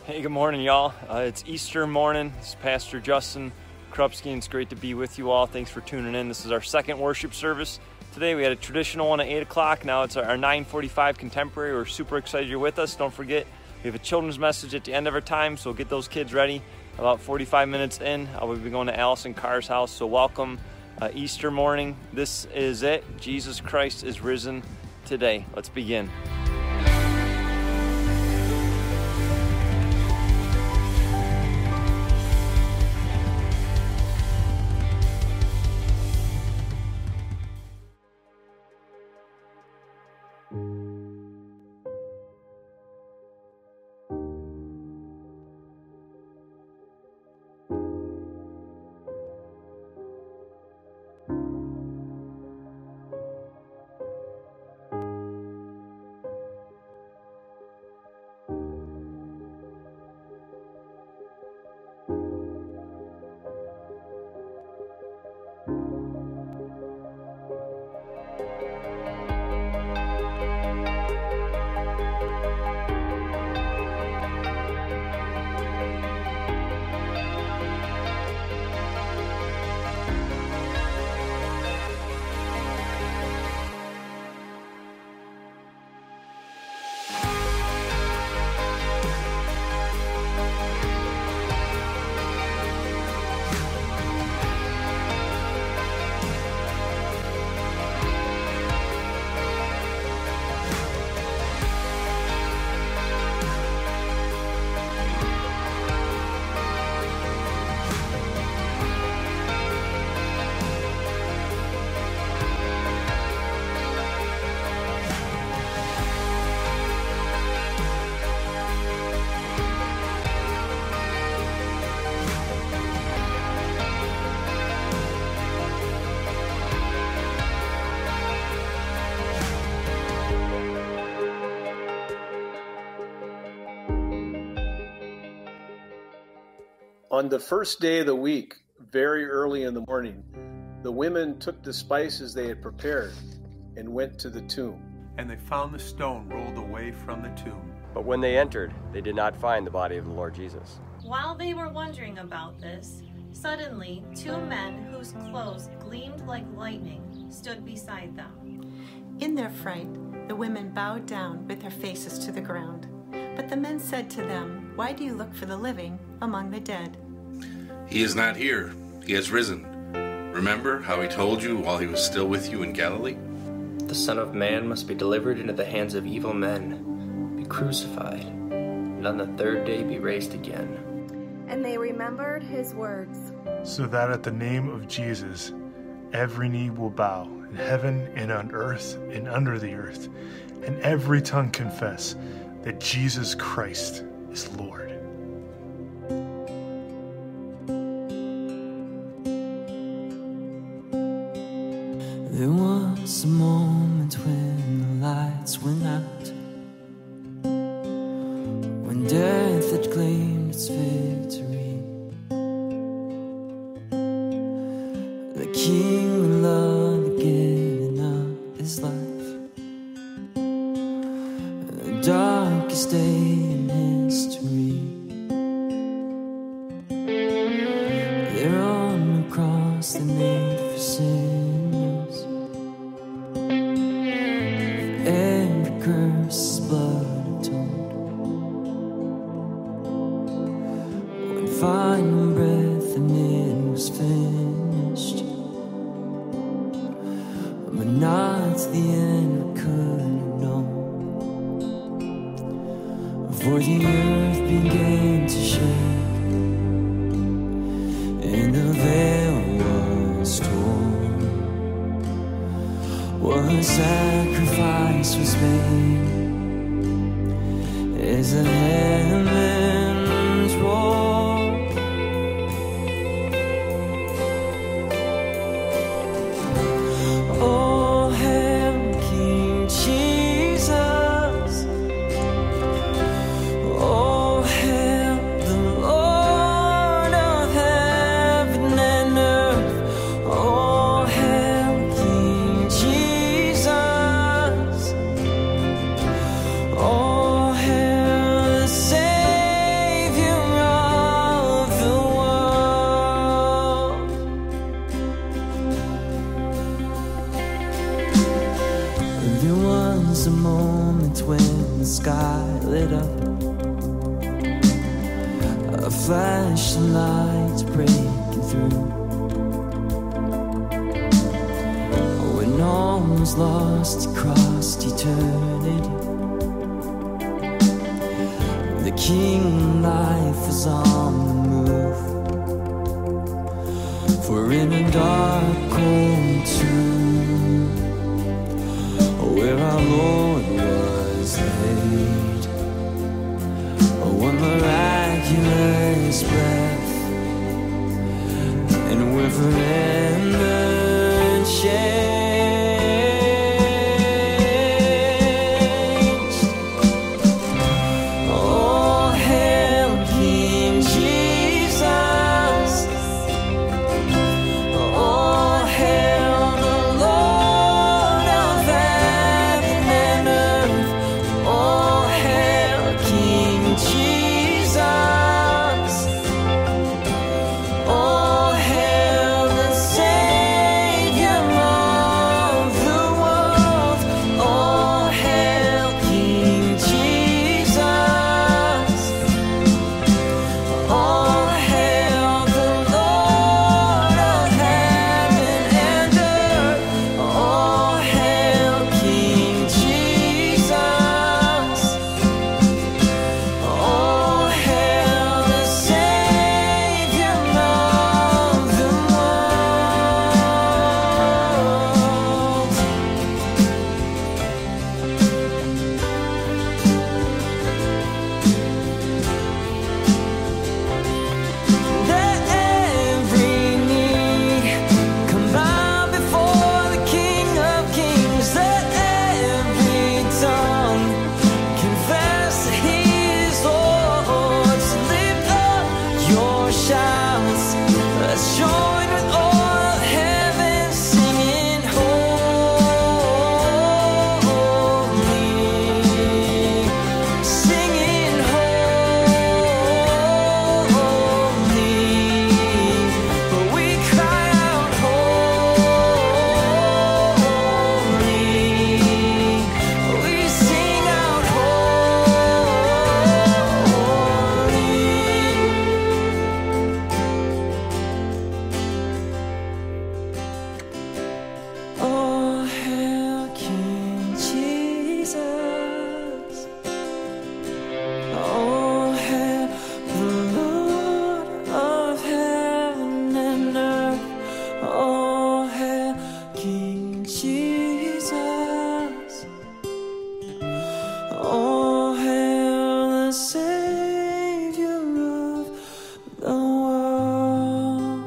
Hey, good morning, y'all. It's Easter morning. This is Pastor Justin Krupski, and it's great to be with you all. Thanks for tuning in. This is our second worship service. Today we had a traditional one at 8 o'clock. Now it's our 9:45 contemporary. We're super excited you're with us. Don't forget, we have a children's message at the end of our time, so get those kids ready. About 45 minutes in, we'll be going to Allison Carr's house. So welcome, Easter morning. This is it. Jesus Christ is risen today. Let's begin. On the first day of the week, very early in the morning, the women took the spices they had prepared and went to the tomb. And they found the stone rolled away from the tomb. But when they entered, they did not find the body of the Lord Jesus. While they were wondering about this, suddenly 2 men whose clothes gleamed like lightning stood beside them. In their fright, the women bowed down with their faces to the ground. But the men said to them, "Why do you look for the living among the dead? He is not here. He has risen. Remember how he told you while he was still with you in Galilee? The Son of Man must be delivered into the hands of evil men, be crucified, and on the third day be raised again." And they remembered his words. So that at the name of Jesus, every knee will bow in heaven and on earth and under the earth, and every tongue confess that Jesus Christ is Lord. There was a moment when the lights went out, when death had claimed its victory. The King of love had given up his life, the darkest day in history. There on the cross they made for sinners, every curse blood atoned. When final breath and it was finished, but not to the end we could have known. For the earth began to shake, and the veil was torn. What sacrifice was made as the heavens roar. Oh, hail King Jesus. Oh, hail the Lord of heaven and earth. Oh, hail King Jesus. Oh, hail the lit up. A flashlight's breaking through. When all was lost across eternity, the King life was on the move. For in a dark, cold tomb, where our Lord was laid, one miraculous breath, and we're forever changed. Oh, hail King Jesus! Oh, hail the Lord of heaven and earth! Oh, hail King Jesus! Oh, hail the Savior of the world! Oh, hail King Jesus! Oh, hail the Lord of heaven and earth! Oh, hail King Jesus! Oh, hail the Savior of the world! Let every knee come bow before the King of Kings. Let every tongue confess that He is Lord. So lift up your shouts. Let's join with all of heaven singing holy, singing holy. We cry out holy. We sing out holy. Oh, hail King Jesus! Oh, hail the Lord of heaven and earth! Oh, hail King Jesus! Oh, hail the Savior of the world!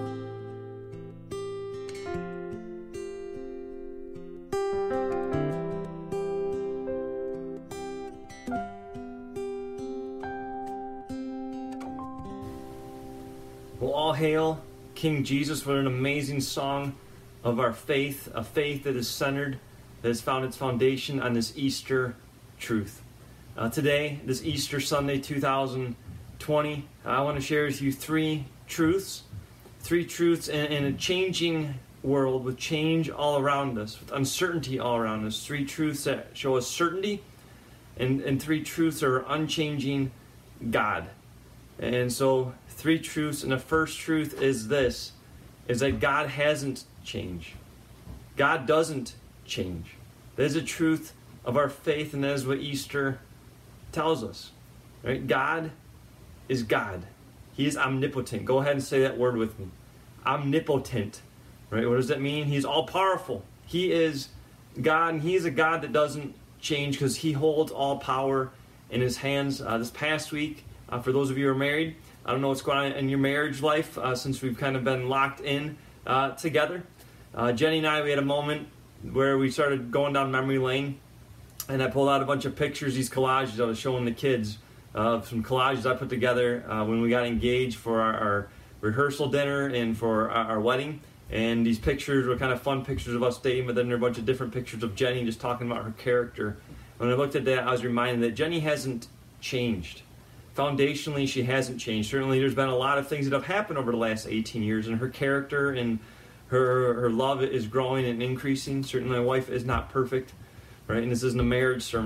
Well, all hail King Jesus. What an amazing song of our faith, a faith that is centered, that has found its foundation on this Easter truth. Today, this Easter Sunday 2020, I want to share with you three truths in a changing world, with change all around us, with uncertainty all around us. Three truths that show us certainty, and three truths that are unchanging God. And so, three truths, and the first truth is this, is that God hasn't changed. God doesn't change. That is a truth of our faith, and that is what Easter tells us. Right? God is God. He is omnipotent. Go ahead and say that word with me. Omnipotent. Right? What does that mean? He's all-powerful. He is God, and He is a God that doesn't change because He holds all power in His hands. This past week, for those of you who are married, I don't know what's going on in your marriage life since we've kind of been locked in together. Jenny and I, we had a moment where we started going down memory lane, and I pulled out a bunch of pictures, these collages I was showing the kids, some collages I put together when we got engaged for our rehearsal dinner and for our wedding. And these pictures were kind of fun pictures of us dating, but then there are a bunch of different pictures of Jenny just talking about her character. When I looked at that, I was reminded that Jenny hasn't changed. Foundationally, she hasn't changed. Certainly, there's been a lot of things that have happened over the last 18 years, and her character and her love is growing and increasing. Certainly, my wife is not perfect, right? And this isn't a marriage sermon,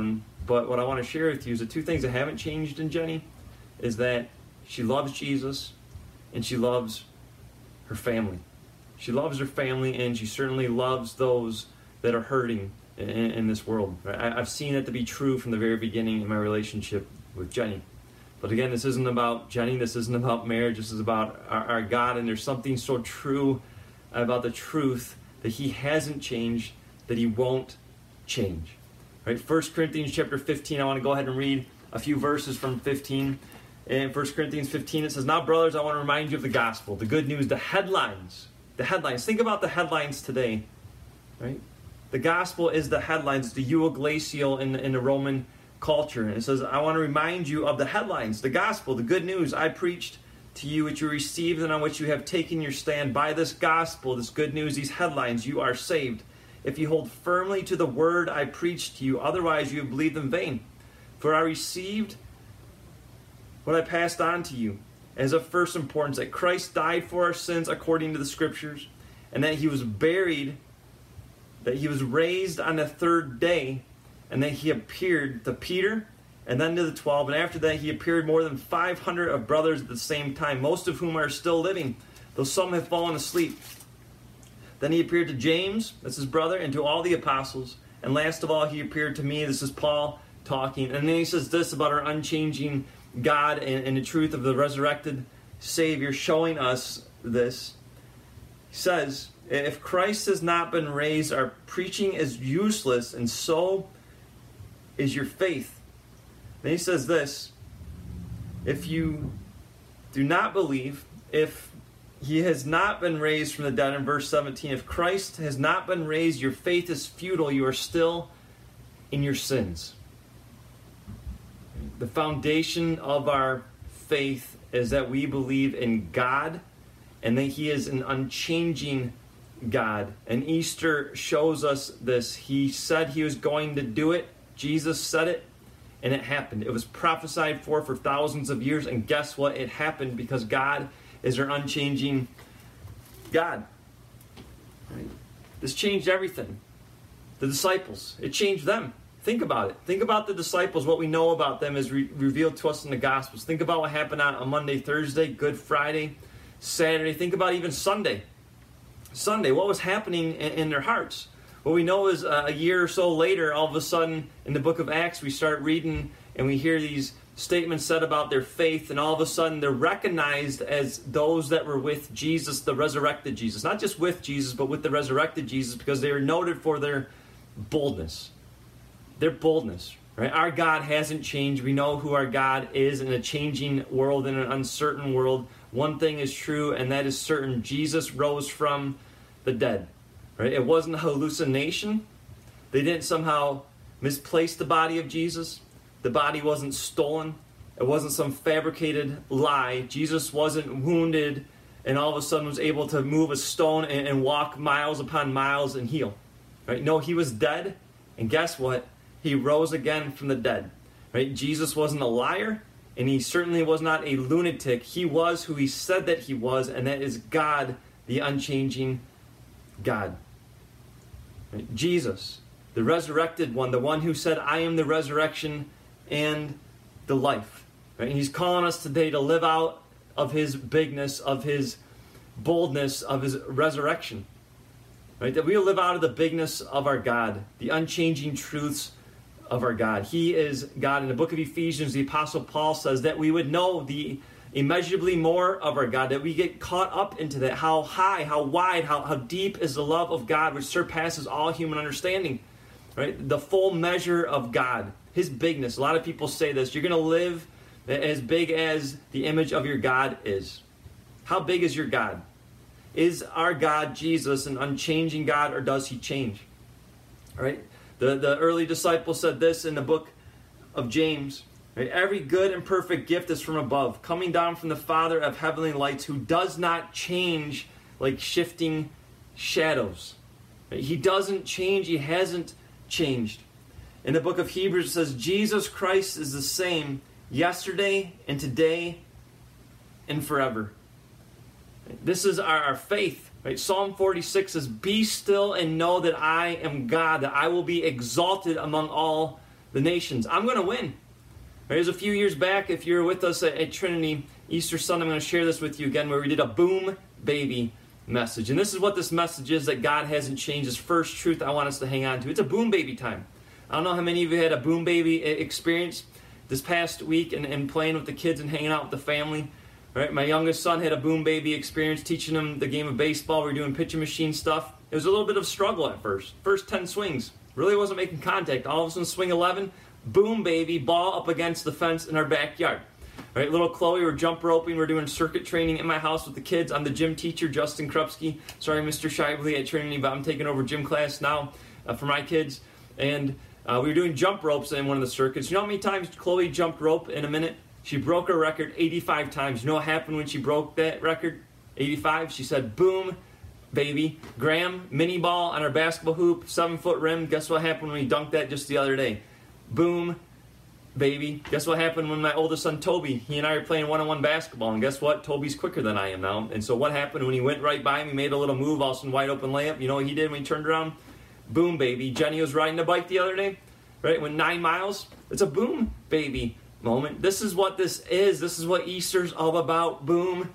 But what I want to share with you is the two things that haven't changed in Jenny is that she loves Jesus and she loves her family. She loves her family, and she certainly loves those that are hurting in this world. I've seen it to be true from the very beginning in my relationship with Jenny. But again, this isn't about Jenny. This isn't about marriage. This is about our God, and there's something so true about the truth that He hasn't changed, that He won't change. Right? 1 Corinthians chapter 15, I want to go ahead and read a few verses from 15. In 1 Corinthians 15, it says, "Now, brothers, I want to remind you of the gospel, the good news, the headlines. The headlines. Think about the headlines today. Right? The gospel is the headlines. It's the euaglesia in the Roman culture. And it says, I want to remind you of the headlines, the gospel, the good news I preached to you, which you received and on which you have taken your stand. By this gospel, this good news, these headlines, you are saved. If you hold firmly to the word I preached to you, otherwise you have believed in vain. For I received what I passed on to you as of first importance, that Christ died for our sins according to the Scriptures, and that He was buried, that He was raised on the third day, and that He appeared to Peter, and then to the 12, and after that He appeared more than 500 of brothers at the same time, most of whom are still living, though some have fallen asleep. Then He appeared to James, that's His brother, and to all the apostles, and last of all He appeared to me." This is Paul talking, and then he says this about our unchanging God and the truth of the resurrected Savior, showing us this. He says, "If Christ has not been raised, our preaching is useless, and so is your faith." Then he says this, "If you do not believe, if He has not been raised from the dead," in verse 17, "if Christ has not been raised, your faith is futile, you are still in your sins." The foundation of our faith is that we believe in God and that He is an unchanging God. And Easter shows us this. He said He was going to do it. Jesus said it, and it happened. It was prophesied for thousands of years, and guess what? It happened because God is our unchanging God. Right? This changed everything. The disciples, it changed them. Think about it. Think about the disciples. What we know about them is revealed to us in the Gospels. Think about what happened on Monday, Thursday, Good Friday, Saturday. Think about even Sunday. Sunday, what was happening in their hearts? What we know is a year or so later, all of a sudden, in the book of Acts, we start reading and we hear these statements said about their faith, and all of a sudden they're recognized as those that were with Jesus, the resurrected Jesus. Not just with Jesus, but with the resurrected Jesus, because they were noted for their boldness. Their boldness, right? Our God hasn't changed. We know who our God is in a changing world, in an uncertain world. One thing is true, and that is certain. Jesus rose from the dead, right? It wasn't a hallucination. They didn't somehow misplace the body of Jesus. The body wasn't stolen. It wasn't some fabricated lie. Jesus wasn't wounded and all of a sudden was able to move a stone and walk miles upon miles and heal, right? No, He was dead, and guess what? He rose again from the dead. Right? Jesus wasn't a liar, and He certainly was not a lunatic. He was who He said that He was, and that is God, the unchanging God. Right? Jesus, the resurrected one, the one who said, "I am the resurrection and the life." Right? And He's calling us today to live out of His bigness, of His boldness, of His resurrection. Right? That we will live out of the bigness of our God, the unchanging truths of our God. He is God. In the book of Ephesians, the Apostle Paul says that we would know the immeasurably more of our God, that we get caught up into that. How high, how wide, how deep is the love of God, which surpasses all human understanding. Right? The full measure of God, His bigness. A lot of people say this. You're going to live as big as the image of your God is. How big is your God? Is our God, Jesus, an unchanging God, or does He change? All right? The early disciples said this in the book of James. Right? Every good and perfect gift is from above, coming down from the Father of heavenly lights, who does not change like shifting shadows. Right? He doesn't change. He hasn't changed. In the book of Hebrews, it says, Jesus Christ is the same yesterday and today and forever. This is our faith. Right? Psalm 46 says, "Be still and know that I am God, that I will be exalted among all the nations. I'm going to win. Right, it was a few years back, if you were with us at Trinity, Easter Sunday, I'm going to share this with you again, where we did a boom baby message. And this is what this message is, that God hasn't changed. This first truth I want us to hang on to. It's a boom baby time. I don't know how many of you had a boom baby experience this past week and playing with the kids and hanging out with the family. Right? My youngest son had a boom baby experience, teaching him the game of baseball. We were doing pitching machine stuff. It was a little bit of a struggle at first. First 10 swings, really wasn't making contact. All of a sudden, swing 11, boom baby, ball up against the fence in our backyard. Right, little Chloe, we're jump roping, we're doing circuit training in my house with the kids. I'm the gym teacher, Justin Krupski. Sorry, Mr. Shively at Trinity, but I'm taking over gym class now for my kids. And we were doing jump ropes in one of the circuits. You know how many times Chloe jumped rope in a minute? She broke her record 85 times. You know what happened when she broke that record? 85. She said, boom, baby. Graham, mini ball on our basketball hoop, 7-foot rim. Guess what happened when we dunked that just the other day? Boom, baby. Guess what happened when my oldest son, Toby, he and I were playing one-on-one basketball, and guess what? Toby's quicker than I am now. And so what happened when he went right by me, made a little move, all of a sudden wide open layup? You know what he did when he turned around? Boom, baby. Jenny was riding a bike the other day, right? Went 9 miles. It's a boom, baby moment. This is what this is. This is what Easter's all about. Boom,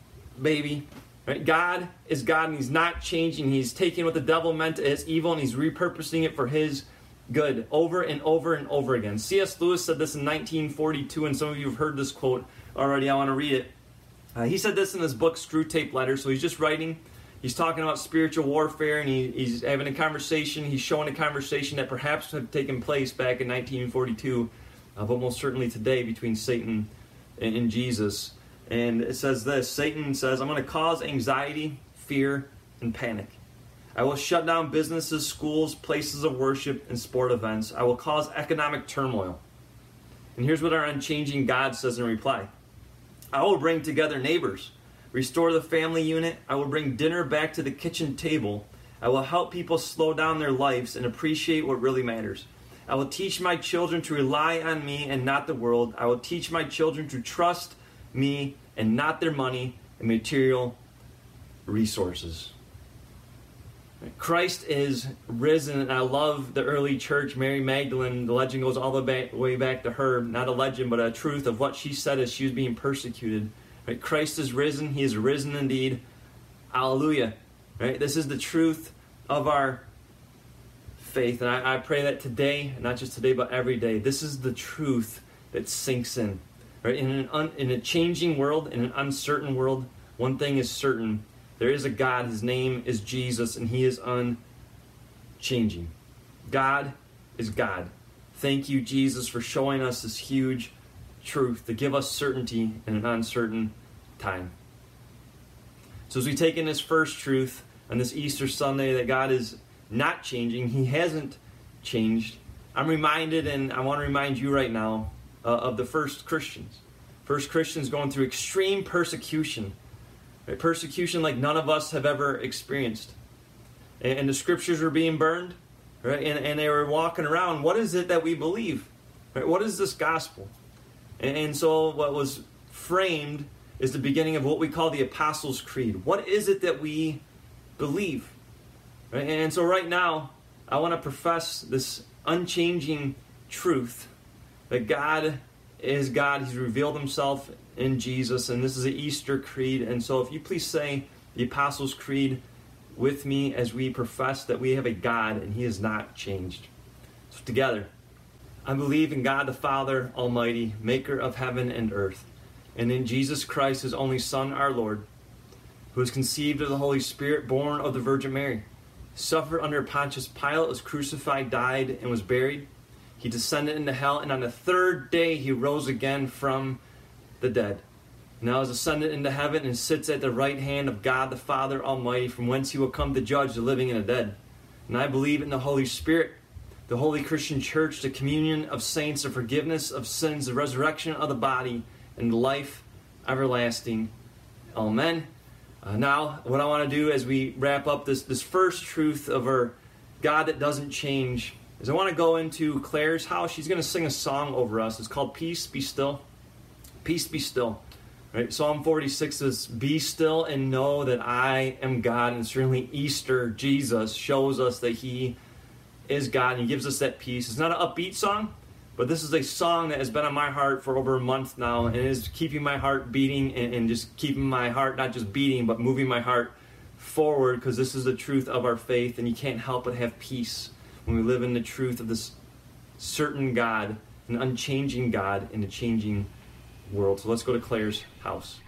baby. Right? God is God, and He's not changing. He's taking what the devil meant as evil, and He's repurposing it for His good, over and over and over again. C.S. Lewis said this in 1942, and some of you have heard this quote already. I want to read it. He said this in his book, Screwtape Letters. So he's just writing. He's talking about spiritual warfare, and he's having a conversation. He's showing a conversation that perhaps had taken place back in 1942, but most certainly today, between Satan and Jesus. And it says this. Satan says, I'm going to cause anxiety, fear, and panic. I will shut down businesses, schools, places of worship, and sport events. I will cause economic turmoil. And here's what our unchanging God says in reply. I will bring together neighbors, restore the family unit. I will bring dinner back to the kitchen table. I will help people slow down their lives and appreciate what really matters. I will teach my children to rely on me and not the world. I will teach my children to trust me and not their money and material resources. Christ is risen, and I love the early church, Mary Magdalene. The legend goes all the way back to her. Not a legend, but a truth of what she said as she was being persecuted. Right? Christ is risen. He is risen indeed. Hallelujah. Right? This is the truth of our faith. And I pray that today, not just today, but every day, this is the truth that sinks in. Right? In a changing world, in an uncertain world, one thing is certain. There is a God. His name is Jesus, and He is unchanging. God is God. Thank you, Jesus, for showing us this huge truth to give us certainty in an uncertain time. So as we take in this first truth on this Easter Sunday that God is not changing, He hasn't changed, I'm reminded, and I want to remind you right now, of the first Christians. First Christians going through extreme persecution. Right? Persecution like none of us have ever experienced. And the scriptures were being burned, right? And they were walking around. What is it that we believe? Right? What is this gospel? And so what was framed is the beginning of what we call the Apostles' Creed. What is it that we believe? Right? And so right now, I want to profess this unchanging truth that God is God. He's revealed Himself in Jesus, and this is the Easter Creed. And so if you please say the Apostles' Creed with me as we profess that we have a God and He has not changed. So together, I believe in God the Father Almighty, maker of heaven and earth, and in Jesus Christ, His only Son, our Lord, who was conceived of the Holy Spirit, born of the Virgin Mary, suffered under Pontius Pilate, was crucified, died, and was buried. He descended into hell, and on the third day He rose again from the dead. Now is ascended into heaven and sits at the right hand of God the Father Almighty, from whence He will come to judge the living and the dead. And I believe in the Holy Spirit, the Holy Christian Church, the communion of saints, the forgiveness of sins, the resurrection of the body, and life everlasting. Amen. Now, what I want to do as we wrap up this first truth of our God that doesn't change is I want to go into Claire's house. She's going to sing a song over us. It's called Peace Be Still. Peace be still. Right? Psalm 46 says, be still and know that I am God. And certainly Easter, Jesus shows us that He is God, and He gives us that peace. It's not an upbeat song. But this is a song that has been on my heart for over a month now, and is keeping my heart beating, and just keeping my heart not just beating, but moving my heart forward, because this is the truth of our faith, and you can't help but have peace when we live in the truth of this certain God, an unchanging God in a changing world. So let's go to Claire's house.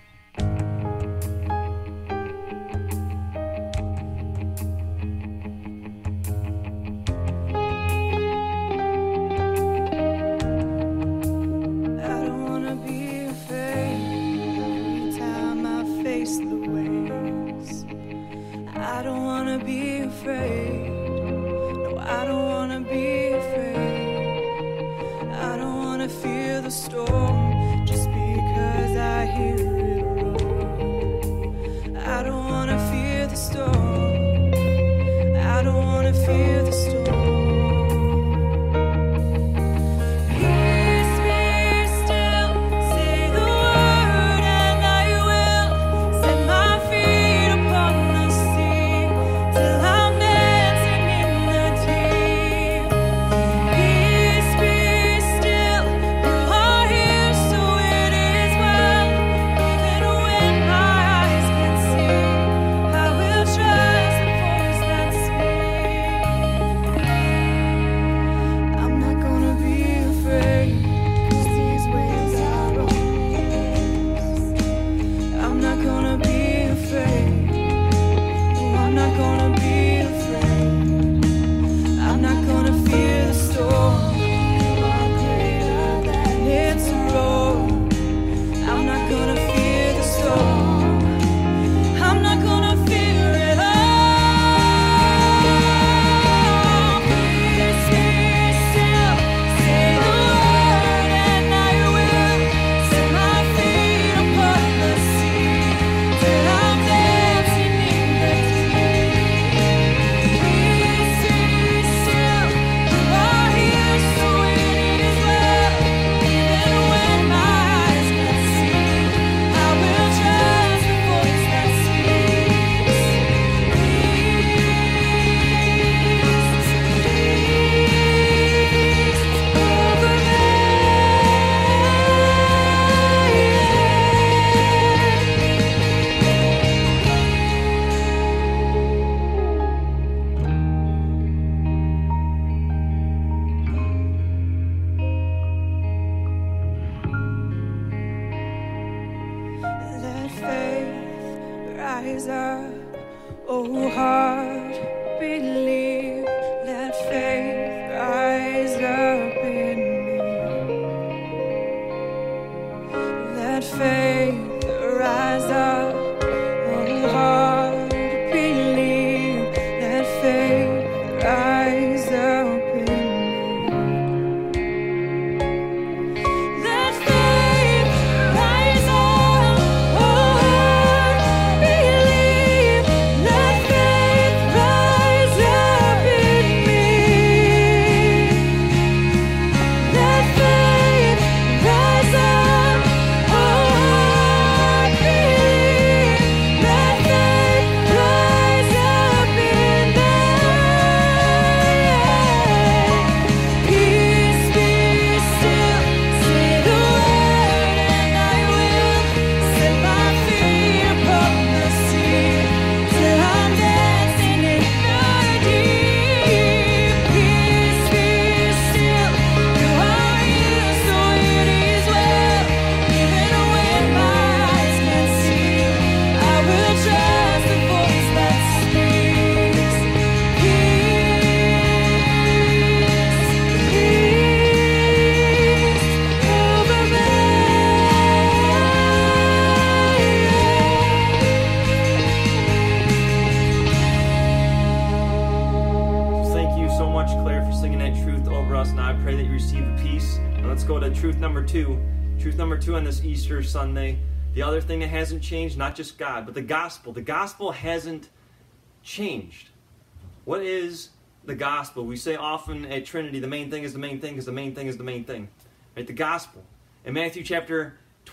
On this Easter Sunday, the other thing that hasn't changed, not just God, but the gospel. The gospel hasn't changed. What is the gospel? We say often at Trinity, the main thing is the main thing is the main thing is the main thing. Right? The gospel. In Matthew chapter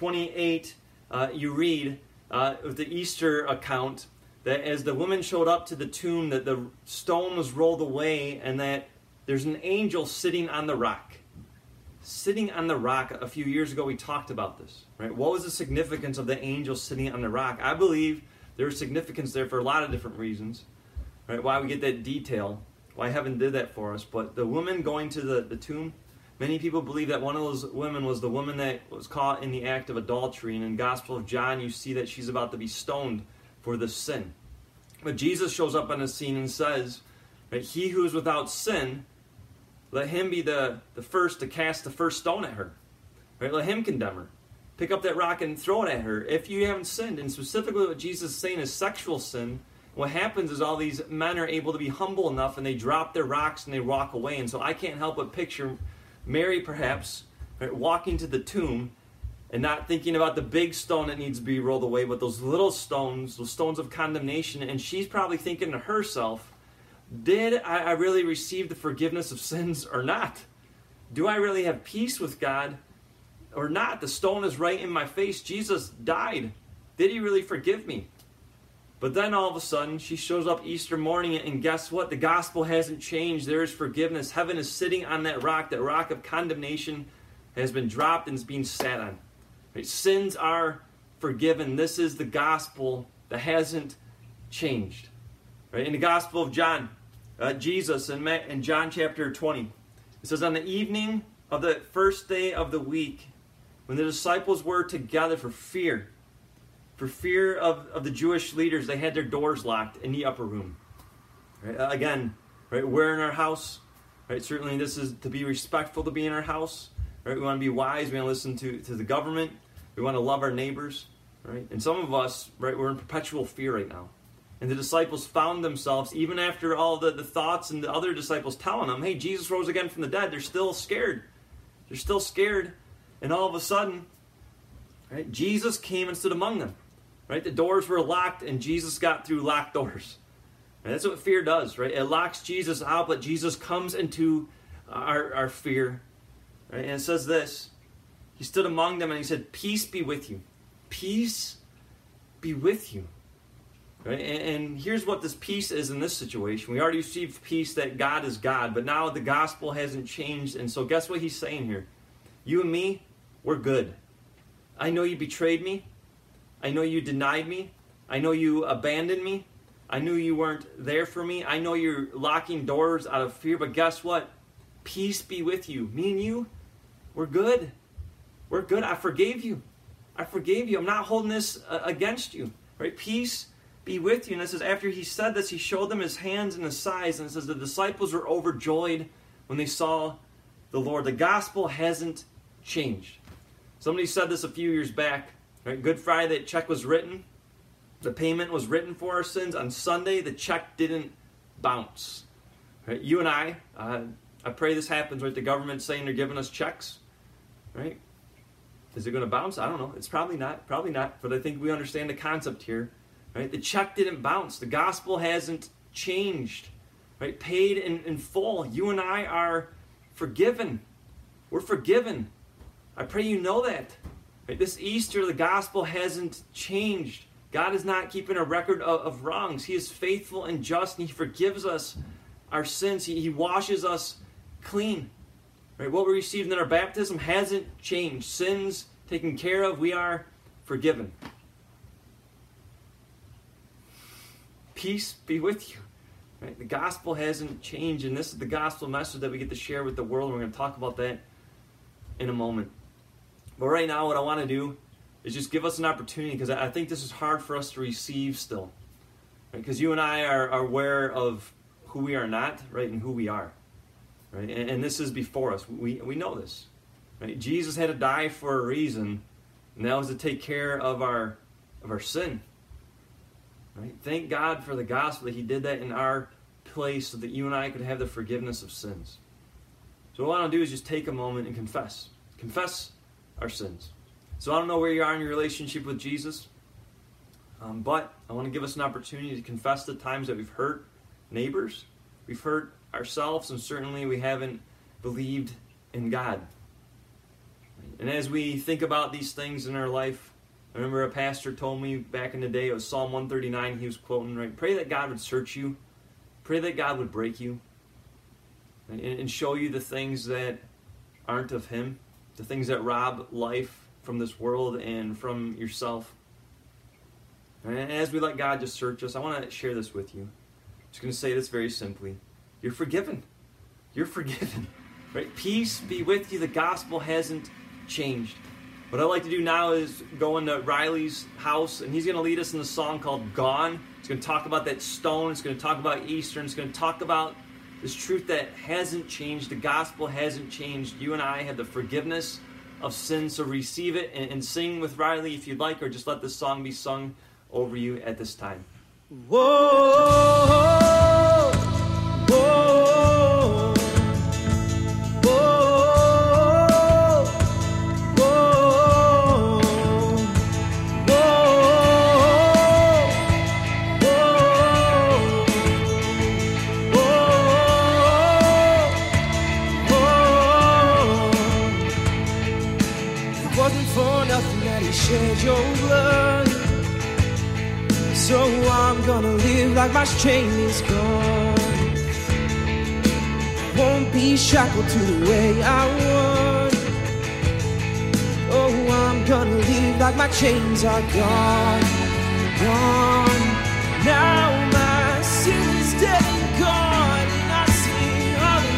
28, you read with the Easter account that as the women showed up to the tomb, that the stone was rolled away and that there's an angel sitting on the rock. sitting on the rock. A few years ago, we talked about this, right? What was the significance of the angel sitting on the rock? I believe there's significance there for a lot of different reasons, right? Why we get that detail, why heaven did that for us. But the woman going to the tomb, many people believe that one of those women was the woman that was caught in the act of adultery. And in the Gospel of John, you see that she's about to be stoned for this sin. But Jesus shows up on the scene and says, right, he who is without sin, let him be the first to cast the first stone at her. Right? Let him condemn her. Pick up that rock and throw it at her if you haven't sinned. And specifically what Jesus is saying is sexual sin. What happens is all these men are able to be humble enough and they drop their rocks and they walk away. And so I can't help but picture Mary perhaps, right, walking to the tomb and not thinking about the big stone that needs to be rolled away, but those little stones, those stones of condemnation. And she's probably thinking to herself, did I really receive the forgiveness of sins or not? Do I really have peace with God or not? The stone is right in my face. Jesus died. Did he really forgive me? But then all of a sudden, she shows up Easter morning, and guess what? The gospel hasn't changed. There is forgiveness. Heaven is sitting on that rock. That rock of condemnation has been dropped and is being sat on. Right? Sins are forgiven. This is the gospel that hasn't changed. Right? In the Gospel of John, Jesus in John chapter 20, it says, on the evening of the first day of the week, when the disciples were together for fear of the Jewish leaders, they had their doors locked in the upper room. Right? Again, right, we're in our house. Right? Certainly this is to be respectful to be in our house. Right? We want to be wise. We want to listen to the government. We want to love our neighbors. Right? And some of us, right, we're in perpetual fear right now. And the disciples found themselves, even after all the thoughts and the other disciples telling them, hey, Jesus rose again from the dead, they're still scared. They're still scared. And all of a sudden, right, Jesus came and stood among them. Right? The doors were locked and Jesus got through locked doors. Right? That's what fear does, right? It locks Jesus out, but Jesus comes into our fear. Right? And it says this, he stood among them and he said, peace be with you. Peace be with you. Right? And here's what this peace is in this situation. We already received peace that God is God, but now the gospel hasn't changed. And so guess what he's saying here? You and me, we're good. I know you betrayed me. I know you denied me. I know you abandoned me. I knew you weren't there for me. I know you're locking doors out of fear, but guess what? Peace be with you. Me and you, we're good. We're good. I forgave you. I forgave you. I'm not holding this against you. Right? Peace be with you. And it says, after he said this, he showed them his hands and his sides. And it says, the disciples were overjoyed when they saw the Lord. The gospel hasn't changed. Somebody said this a few years back. Right? Good Friday, that check was written. The payment was written for our sins. On Sunday, the check didn't bounce. Right? You and I pray this happens, right? The government saying they're giving us checks. Right? Is it going to bounce? I don't know. It's probably not. Probably not. But I think we understand the concept here. Right? The check didn't bounce. The gospel hasn't changed. Right? Paid in full. You and I are forgiven. We're forgiven. I pray you know that. Right? This Easter, the gospel hasn't changed. God is not keeping a record of wrongs. He is faithful and just, and he forgives us our sins. He washes us clean. Right? What we received in our baptism hasn't changed. Sins taken care of. We are forgiven. Peace be with you. Right? The gospel hasn't changed, and this is the gospel message that we get to share with the world. We're going to talk about that in a moment. But right now, what I want to do is just give us an opportunity, because I think this is hard for us to receive still. Because you and I are aware of who we are not, right, and who we are. Right? And this is before us. We know this. Right? Jesus had to die for a reason, and that was to take care of our sin. Right? Thank God for the gospel that he did that in our place so that you and I could have the forgiveness of sins. So what I want to do is just take a moment and confess. Confess our sins. So I don't know where you are in your relationship with Jesus, but I want to give us an opportunity to confess the times that we've hurt neighbors, we've hurt ourselves, and certainly we haven't believed in God. And as we think about these things in our life, I remember a pastor told me back in the day, it was Psalm 139, he was quoting, right? Pray that God would search you. Pray that God would break you. And show you the things that aren't of Him, the things that rob life from this world and from yourself. And as we let God just search us, I want to share this with you. I'm just going to say this very simply. You're forgiven. You're forgiven. Right? Peace be with you. The gospel hasn't changed. What I'd like to do now is go into Riley's house, and he's going to lead us in a song called Gone. He's going to talk about that stone. It's going to talk about Easter. And it's going to talk about this truth that hasn't changed. The gospel hasn't changed. You and I have the forgiveness of sin, so receive it and sing with Riley if you'd like, or just let this song be sung over you at this time. Whoa, whoa. Shed your blood, so I'm gonna live like my shame is gone. Won't be shackled to the way I want. Oh, I'm gonna live like my chains are gone, gone. Now my sin is dead and gone, and I sing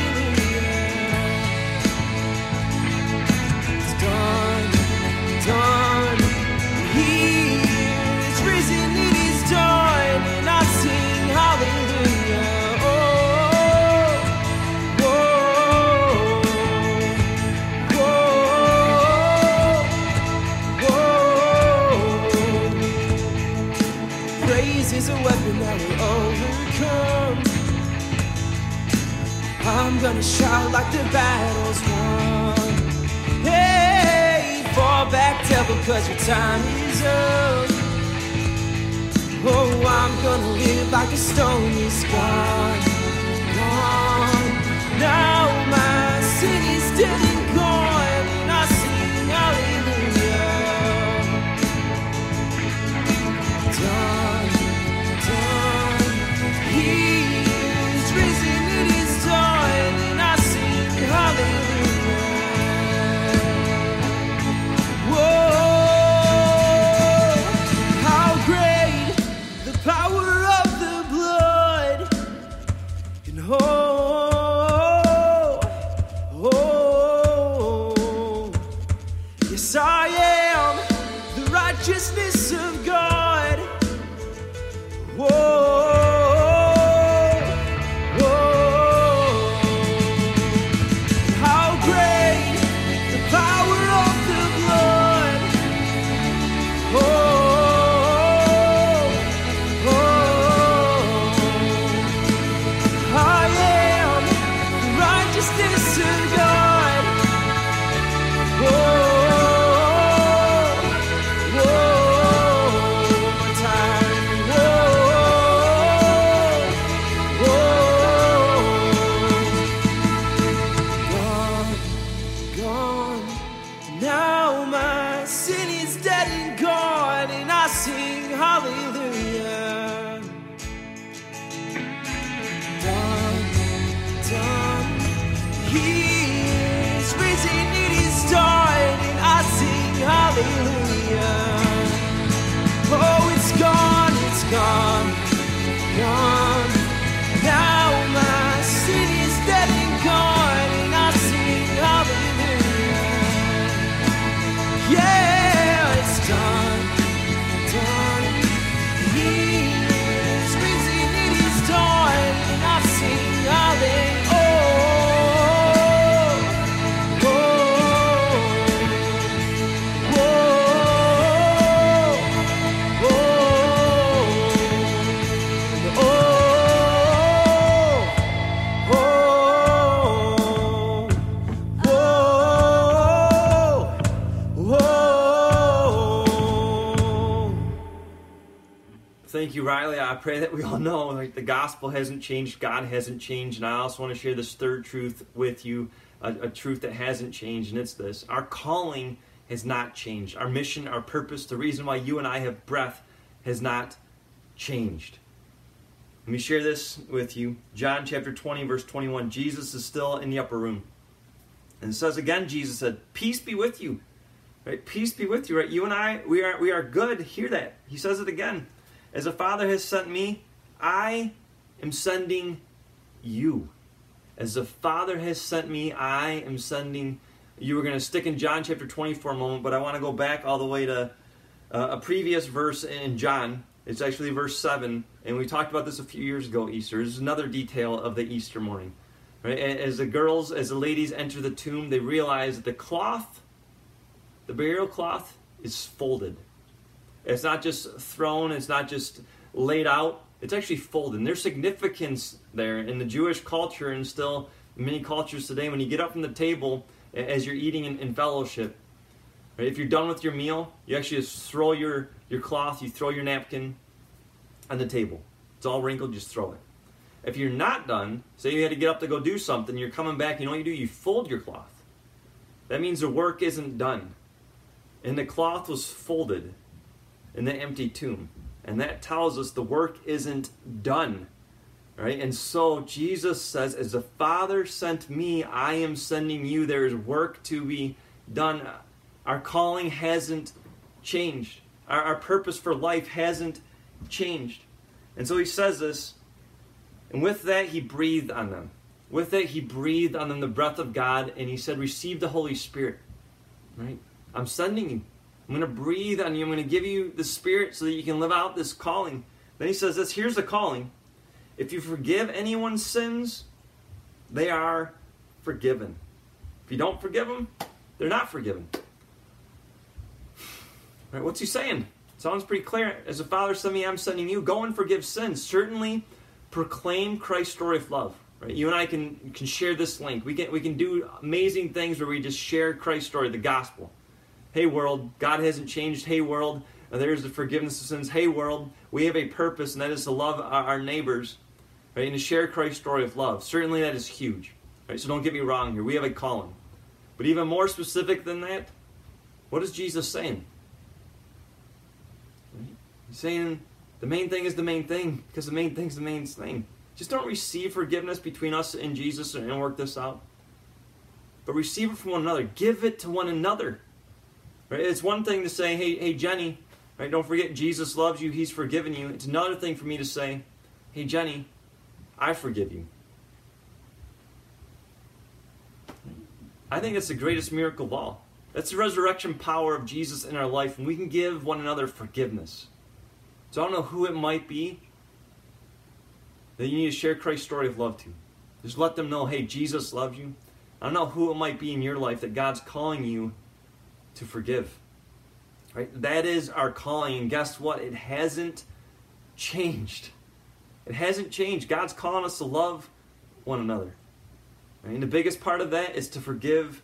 hallelujah. It's done, done. Is a weapon that will overcome. I'm gonna shout like the battle's won. Hey, fall back, devil, cause your time is up. Oh, I'm gonna live like the stone is gone, gone. Now my sin is dead and gone, and I sing hallelujah. Done. Righteousness of God. Whoa, whoa. How great the power of the blood. Oh, oh. I am the righteousness of God. Whoa. Oh, it's gone, gone. Now my sin is dead and gone, and I sing hallelujah. Yeah, it's done, done. He is risen, it is done, and I sing hallelujah. Thank you, Riley. I pray that we all know the gospel hasn't changed, God hasn't changed, and I also want to share this third truth with you, a truth that hasn't changed, and it's this. Our calling has not changed. Our mission, our purpose, the reason why you and I have breath has not changed. Let me share this with you. John chapter 20, verse 21. Jesus is still in the upper room. And it says again, Jesus said, peace be with you. Right? Peace be with you. Right? You and I, we are good. Hear that. He says it again. As the Father has sent me, I am sending you. As the Father has sent me, I am sending you. We're going to stick in John chapter 20 for a moment, but I want to go back all the way to a previous verse in John. It's actually verse 7, and we talked about this a few years ago, Easter. This is another detail of the Easter morning. Right? As the ladies enter the tomb, they realize that the cloth, the burial cloth, is folded. It's not just thrown, it's not just laid out, it's actually folded. And there's significance there in the Jewish culture, and still in many cultures today. When you get up from the table as you're eating in fellowship, right, if you're done with your meal, you actually just throw your cloth, you throw your napkin on the table. It's all wrinkled, just throw it. If you're not done, say you had to get up to go do something, you're coming back, you know what you do? You fold your cloth. That means the work isn't done. And the cloth was folded in the empty tomb. And that tells us the work isn't done. Right? And so Jesus says, as the Father sent me, I am sending you. There is work to be done. Our calling hasn't changed. Our purpose for life hasn't changed. And so he says this, and with that he breathed on them. With that he breathed on them the breath of God, and he said, receive the Holy Spirit. Right? I'm sending you. I'm going to breathe on you. I'm going to give you the Spirit so that you can live out this calling. Then he says this, here's the calling. If you forgive anyone's sins, they are forgiven. If you don't forgive them, they're not forgiven. Right? What's he saying? It sounds pretty clear. As the Father sent me, I'm sending you. Go and forgive sins. Certainly proclaim Christ's story of love. Right? You and I can share this link. We can do amazing things where we just share Christ's story, the gospel. Hey world, God hasn't changed. Hey world, there's the forgiveness of sins. Hey world, we have a purpose, and that is to love our neighbors, right? And to share Christ's story of love. Certainly that is huge. Right? So don't get me wrong here. We have a calling. But even more specific than that, what is Jesus saying? He's saying the main thing is the main thing, because the main thing is the main thing. Just don't receive forgiveness between us and Jesus and work this out. But receive it from one another. Give it to one another. Right? It's one thing to say, hey Jenny, right? Don't forget Jesus loves you. He's forgiven you. It's another thing for me to say, hey Jenny, I forgive you. I think that's the greatest miracle of all. That's the resurrection power of Jesus in our life, and we can give one another forgiveness. So I don't know who it might be that you need to share Christ's story of love to. Just let them know, hey, Jesus loves you. I don't know who it might be in your life that God's calling you to forgive. Right? That is our calling, and guess what? It hasn't changed. It hasn't changed. God's calling us to love one another. Right? And the biggest part of that is to forgive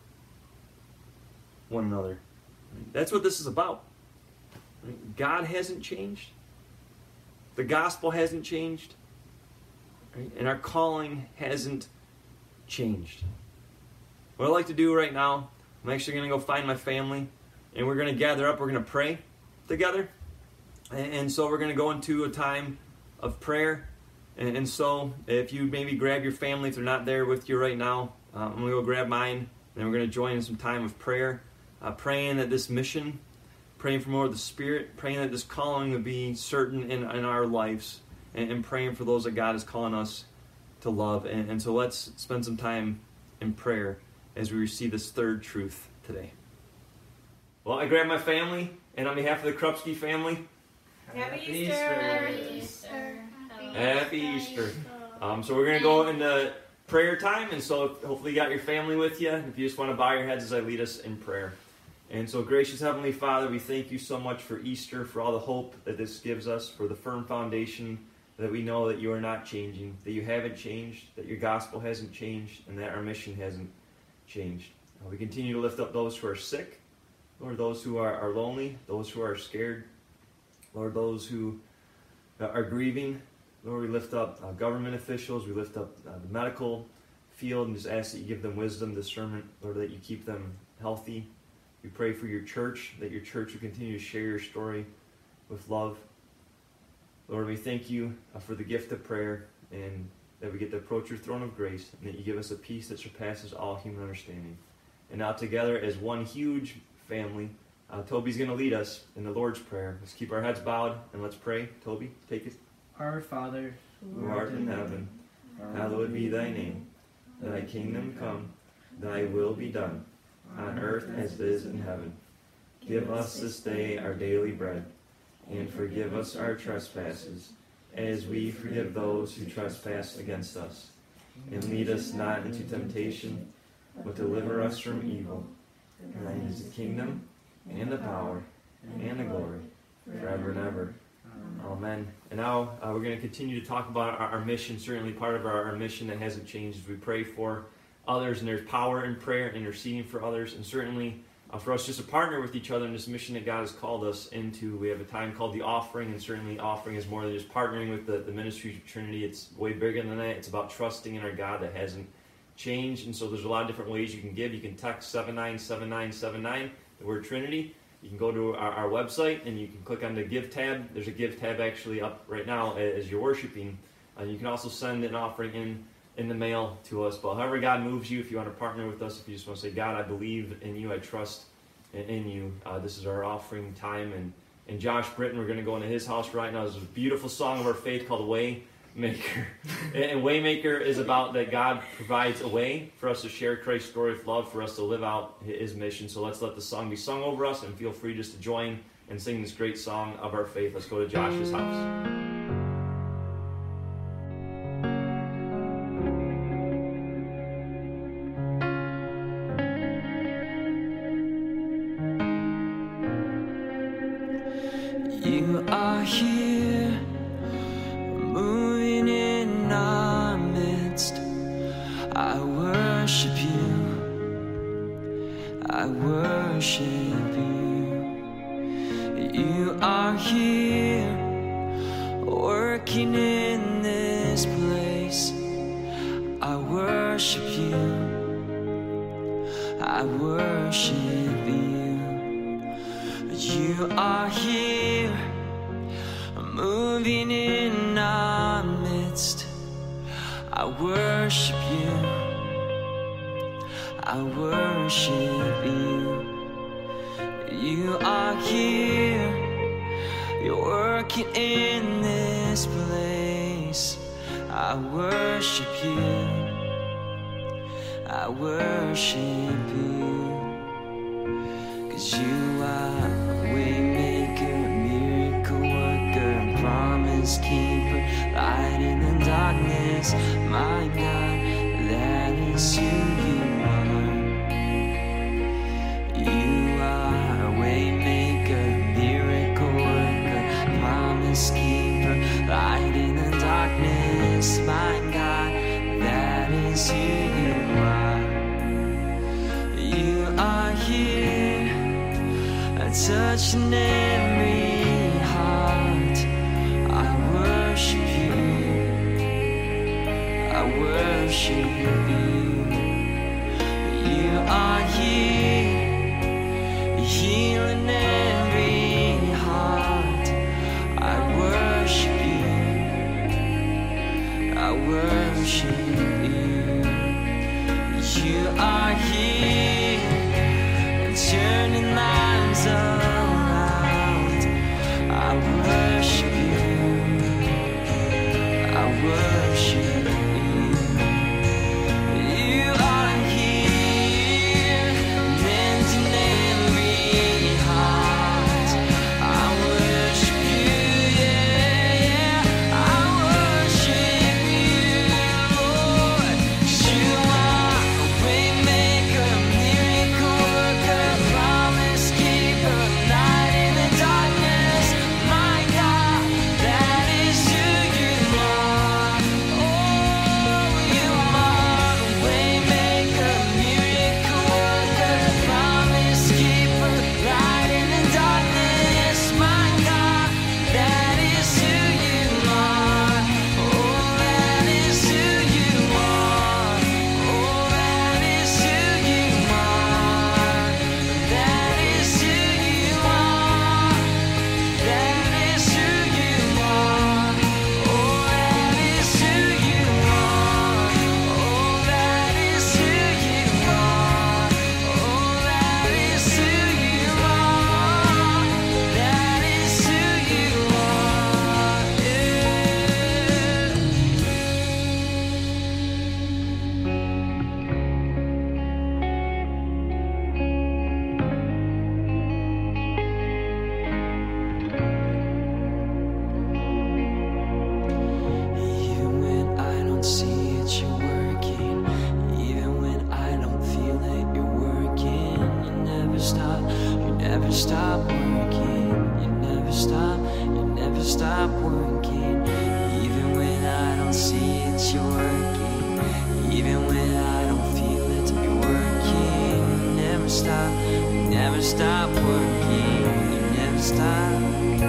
one another. Right? That's what this is about. Right? God hasn't changed. The gospel hasn't changed. Right? And our calling hasn't changed. What I'd like to do right now, I'm actually going to go find my family, and we're going to gather up. We're going to pray together. And so we're going to go into a time of prayer. And so if you maybe grab your family, if they're not there with you right now, I'm going to go grab mine, and then we're going to join in some time of prayer, praying that this mission, praying for more of the Spirit, praying that this calling would be certain in our lives, and praying for those that God is calling us to love. And so let's spend some time in prayer as we receive this third truth today. Well, I grabbed my family, and on behalf of the Krupski family, Happy Easter! Happy Easter! Happy Easter! So we're going to go into prayer time, and so hopefully you got your family with you. If you just want to bow your heads as I lead us in prayer. And so, gracious Heavenly Father, we thank you so much for Easter, for all the hope that this gives us, for the firm foundation that we know that you are not changing, that you haven't changed, that your gospel hasn't changed, and that our mission hasn't changed. We continue to lift up those who are sick, Lord, those who are lonely, those who are scared, Lord, those who are grieving. Lord, we lift up government officials, we lift up the medical field, and just ask that you give them wisdom, discernment, Lord, that you keep them healthy. We pray for your church, that your church will continue to share your story with love. Lord, we thank you for the gift of prayer, and that we get to approach your throne of grace, and that you give us a peace that surpasses all human understanding. And now together as one huge family, Toby's going to lead us in the Lord's Prayer. Let's keep our heads bowed and let's pray. Toby, take it. Our Father, who art in heaven, hallowed be thy name. Thy kingdom come, thy will be done, on earth as it is in heaven. Give us this day our daily bread, and forgive us our trespasses, as we forgive those who trespass against us. And lead us not into temptation, but deliver us from evil. For thine is the kingdom, and the power, and the glory, forever and ever. Amen. And now we're going to continue to talk about our mission. Certainly part of our mission that hasn't changed is we pray for others, and there's power in prayer, interceding for others, and certainly for us just to partner with each other in this mission that God has called us into. We have a time called the offering, and certainly offering is more than just partnering with the ministry of Trinity. It's way bigger than that. It's about trusting in our God that hasn't changed, and so there's a lot of different ways you can give. You can text 797979, the word Trinity. You can go to our website and you can click on the Give tab. There's a Give tab actually up right now as you're worshiping. You can also send an offering in the mail to us. But however God moves you, if you want to partner with us, if you just want to say, God, I believe in you, I trust in you, this is our offering time. And Josh Britton, we're going to go into his house right now. There's a beautiful song of our faith called Waymaker. And Waymaker is about that God provides a way for us to share Christ's story with love, for us to live out his mission. So let's let the song be sung over us, and feel free just to join and sing this great song of our faith. Let's go to Josh's house. You are here, moving in our midst. I worship you, I worship you. You are here, working in this place. I worship you, I worship you. You are here, moving in our midst. I worship you, I worship you. You are here, you're working in this place. I worship you, I worship you. 'Cause you are Waymaker, miracle worker, promise keeper, light in the darkness. My God, that is who you are. You are Waymaker, miracle worker, promise keeper, light in the darkness. My God, that is who you are. You are here, touching every heart. I worship you, I worship you. You are here, healing every heart. I worship you, I worship you. You are here, turning lives around. I worship you, I worship you. You are here, mending every heart. I worship you, yeah, yeah. I worship you, Lord. You are a waymaker, miracle worker, promise keeper, stop working. You never stop working. Even when I don't see it, you're working. Even when I don't feel it, you're working. You never stop working. You never stop.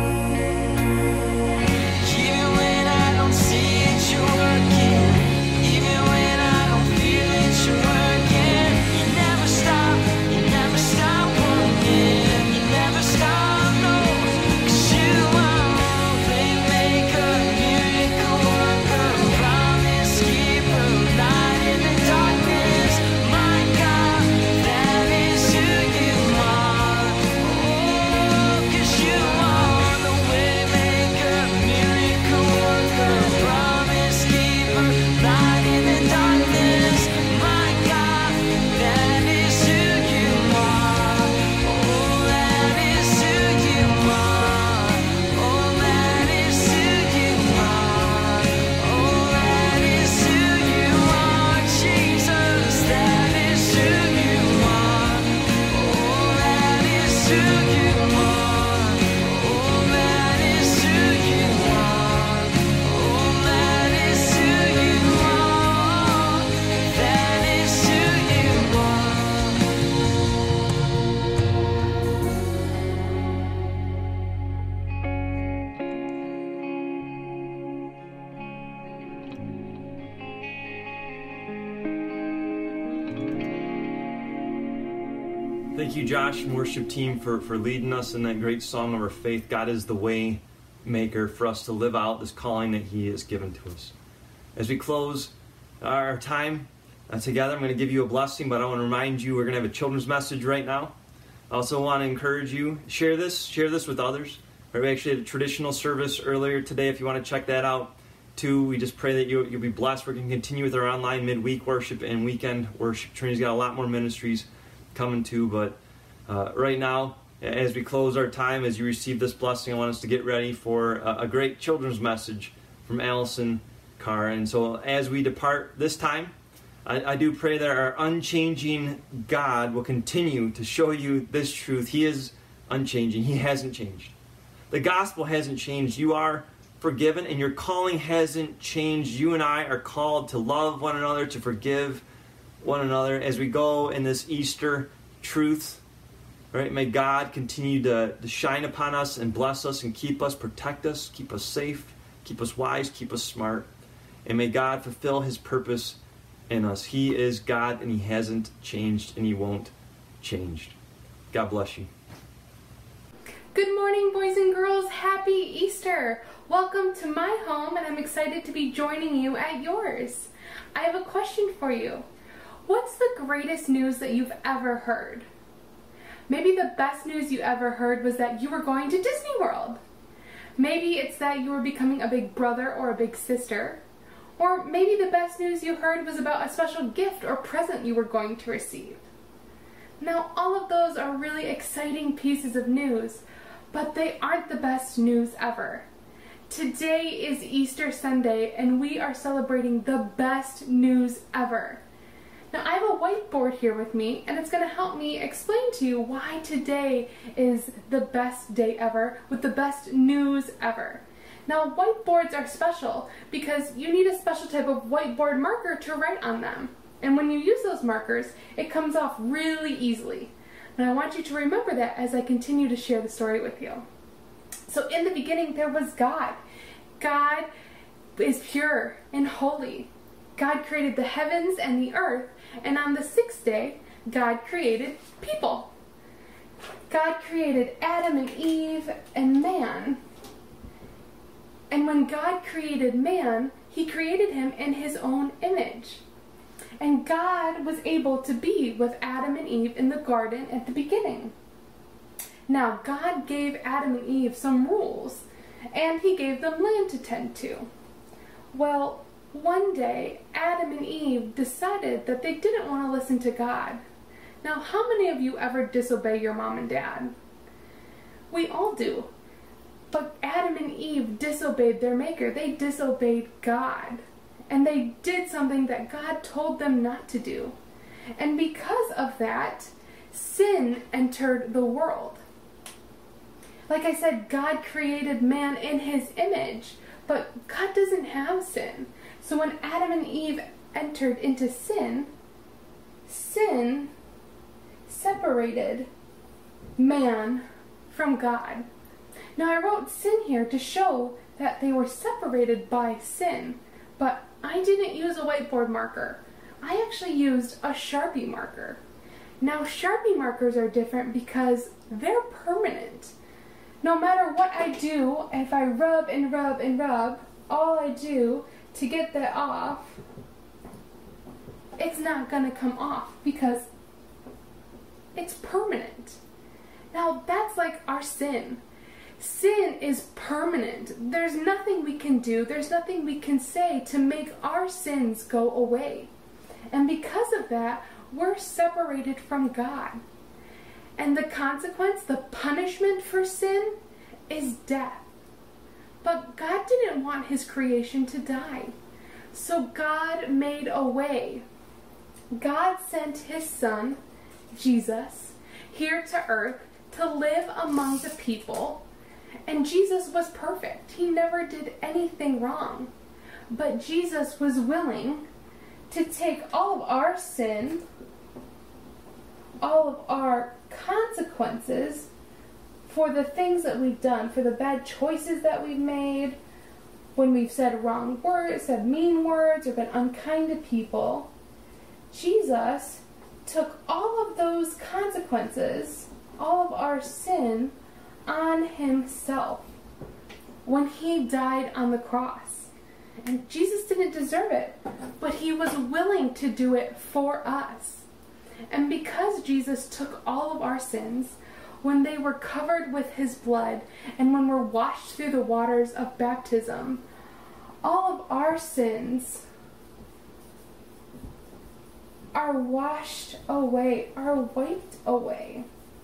Even when I don't see it, you're working. Even when I don't feel it, you're working. You never stop working. You never stop, no. 'Cause you are waymaker, miracle worker, promise keeper, light in the darkness. My God, that is who you are. Oh, 'cause you are the waymaker, miracle worker, promise keeper, light in the darkness. My God, that is who you are. Oh, that is who you are. Oh, that is who you are. Oh, that is who you are, Jesus. That is who you are. Oh, that is who you are. Oh, that is who you are. Oh, that is who you are. That is who you are. Thank you, Josh and worship team, for leading us in that great song of our faith. God is the way maker for us to live out this calling that He has given to us. As we close our time together, I'm going to give you a blessing, but I want to remind you we're going to have a children's message right now. I also want to encourage you, share this with others. We actually had a traditional service earlier today if you want to check that out. Too, we just pray that you'll be blessed. We're going to continue with our online midweek worship and weekend worship. Trinity's got a lot more ministries coming too, but right now, as we close our time, as you receive this blessing, I want us to get ready for a great children's message from Allison Carr. And so as we depart this time, I do pray that our unchanging God will continue to show you this truth. He is unchanging. He hasn't changed. The gospel hasn't changed. You are forgiven, and your calling hasn't changed. You and I are called to love one another, to forgive one another as we go in this Easter truth. Right? May God continue to shine upon us and bless us and keep us, protect us, keep us safe, keep us wise, keep us smart. And may God fulfill His purpose in us. He is God, and He hasn't changed, and He won't change. God bless you. Good morning, boys and girls. Happy Easter. Welcome to my home, and I'm excited to be joining you at yours. I have a question for you. What's the greatest news that you've ever heard? Maybe the best news you ever heard was that you were going to Disney World. Maybe it's that you were becoming a big brother or a big sister. Or maybe the best news you heard was about a special gift or present you were going to receive. Now, all of those are really exciting pieces of news, but they aren't the best news ever. Today is Easter Sunday, and we are celebrating the best news ever. Now, I have a whiteboard here with me, and it's going to help me explain to you why today is the best day ever, with the best news ever. Now, whiteboards are special because you need a special type of whiteboard marker to write on them. And when you use those markers, it comes off really easily. And I want you to remember that as I continue to share the story with you. So in the beginning, there was God. God is pure and holy. God created the heavens and the earth, and on the sixth day, God created people. God created Adam and Eve and man. And when God created man, He created him in His own image. And God was able to be with Adam and Eve in the garden at the beginning. Now, God gave Adam and Eve some rules, and He gave them land to tend to. Well, one day, Adam and Eve decided that they didn't want to listen to God. Now, how many of you ever disobey your mom and dad? We all do. But Adam and Eve disobeyed their Maker. They disobeyed God. And they did something that God told them not to do. And because of that, sin entered the world. Like I said, God created man in his image, but God doesn't have sin. So when Adam and Eve entered into sin, sin separated man from God. Now I wrote sin here to show that they were separated by sin, but I didn't use a whiteboard marker. I actually used a Sharpie marker. Now Sharpie markers are different because they're permanent. No matter what I do, if I rub and rub and rub, all I do to get that off, it's not going to come off because it's permanent. Now that's like our sin. Sin is permanent. There's nothing we can do, there's nothing we can say to make our sins go away. And because of that, we're separated from God. And the consequence, the punishment for sin, is death. But God didn't want his creation to die. So God made a way. God sent his son, Jesus, here to earth to live among the people. And Jesus was perfect. He never did anything wrong. But Jesus was willing to take all of our sin, all of our consequences for the things that we've done, for the bad choices that we've made, when we've said wrong words, said mean words, or been unkind to people. Jesus took all of those consequences, all of our sin, on himself when he died on the cross. And Jesus didn't deserve it, but he was willing to do it for us. And because Jesus took all of our sins, when they were covered with his blood, and when we're washed through the waters of baptism, all of our sins are washed away, are wiped away.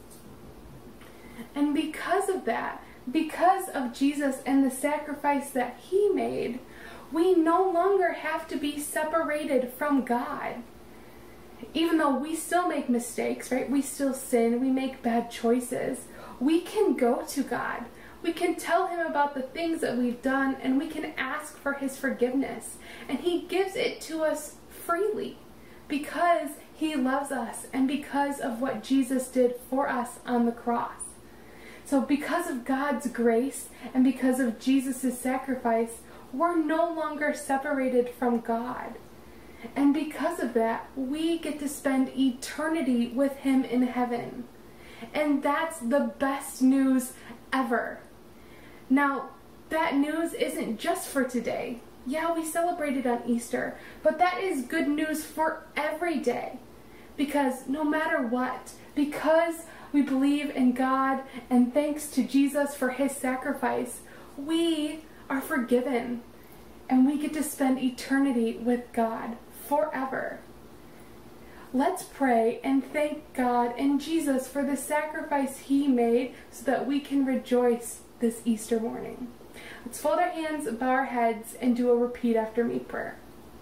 And because of that, because of Jesus and the sacrifice that he made, we no longer have to be separated from God. Even though we still make mistakes, right? We still sin, we make bad choices. We can go to God. We can tell him about the things that we've done, and we can ask for his forgiveness. And he gives it to us freely because he loves us and because of what Jesus did for us on the cross. So because of God's grace and because of Jesus' sacrifice, we're no longer separated from God. And because of that, we get to spend eternity with him in heaven. And that's the best news ever. Now, that news isn't just for today. Yeah, we celebrate it on Easter, but that is good news for every day. Because no matter what, because we believe in God and thanks to Jesus for his sacrifice, we are forgiven and we get to spend eternity with God forever. Let's pray and thank God and Jesus for the sacrifice he made so that we can rejoice this Easter morning. Let's fold our hands, bow our heads, and do a repeat after me prayer.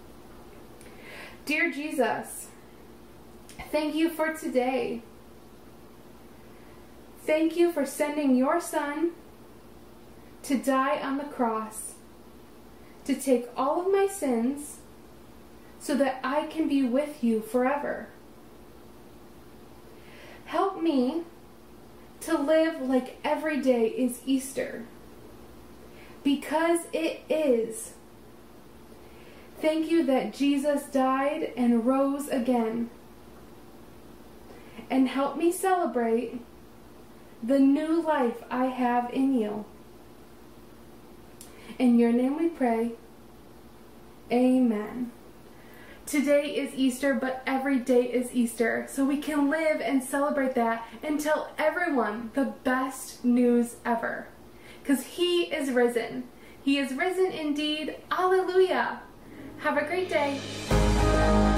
Dear Jesus, thank you for today. Thank you for sending your son to die on the cross, to take all of my sins so that I can be with you forever. Help me to live like every day is Easter, because it is. Thank you that Jesus died and rose again. And help me celebrate the new life I have in you. In your name we pray. Amen. Today is Easter, but every day is Easter, so we can live and celebrate that and tell everyone the best news ever. Because he is risen. He is risen indeed. Alleluia. Have a great day.